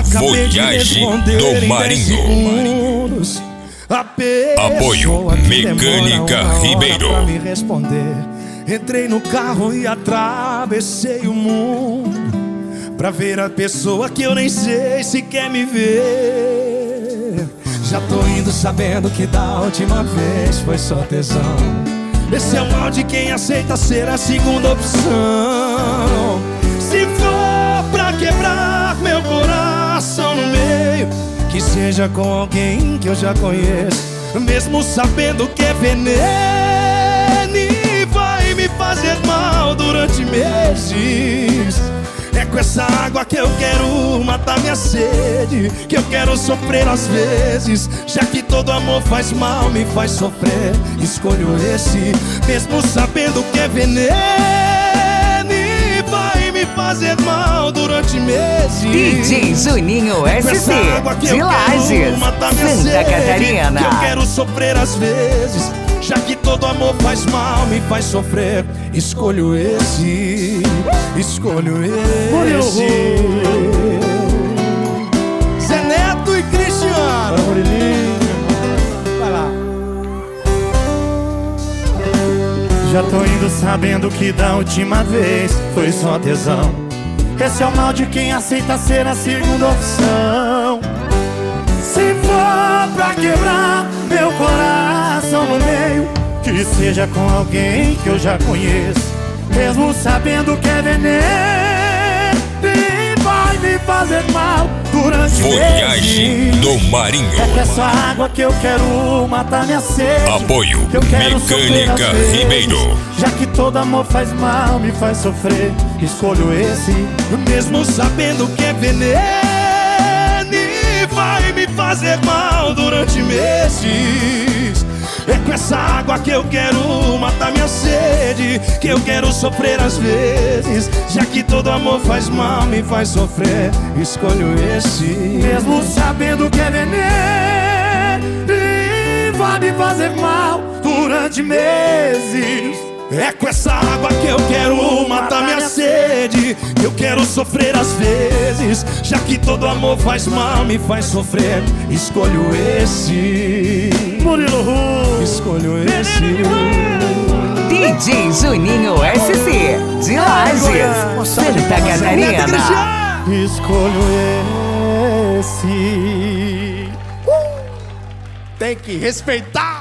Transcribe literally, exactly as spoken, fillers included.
Voyage do Marinho. Apoio Mecânica Ribeiro. Me responder. Entrei no carro e atravessei o mundo pra ver a pessoa que eu nem sei se quer me ver. Já tô indo sabendo que da última vez foi só tesão. Esse é o mal de quem aceita ser a segunda opção. Se for pra quebrar meu coração no meio, que seja com alguém que eu já conheço, mesmo sabendo que é veneno e vai me fazer mal durante meses. É com essa água que eu quero matar minha sede, que eu quero sofrer às vezes, já que todo amor faz mal, me faz sofrer. Escolho esse, mesmo sabendo que é veneno e vai me fazer mal durante meses. D J Juninho é S C, de Lages, Santa Catarina. Que eu quero sofrer às vezes, já que todo amor faz mal, me faz sofrer. Escolho esse, escolho esse. Zé Neto e Cristiano. Vai lá. Já tô indo sabendo que da última vez foi só tesão. Esse é o mal de quem aceita ser a segunda opção. Se for pra quebrar meu coração no meio, que seja com alguém que eu já conheço, mesmo sabendo que é veneno e vai me fazer mal durante Voyage meses. do Marinho. É com essa água que eu quero matar minha sede. Apoio eu quero Mecânica Ribeiro. Já que todo amor faz mal, me faz sofrer. Escolho esse, mesmo sabendo que é veneno e vai me fazer mal durante meses. É com essa água que eu quero matar minha sede, que eu quero sofrer às vezes, já que todo amor faz mal, me faz sofrer. Escolho esse, mesmo sabendo que é veneno e vai me fazer mal durante meses. É com essa água que eu quero matar minha sede, que eu quero sofrer às vezes, já que todo amor faz mal, me faz sofrer. Escolho esse, Murilo Ru. Escolho esse. D J Juninho S C, de Lages, Santa Catarina. Escolho esse. Tem que respeitar.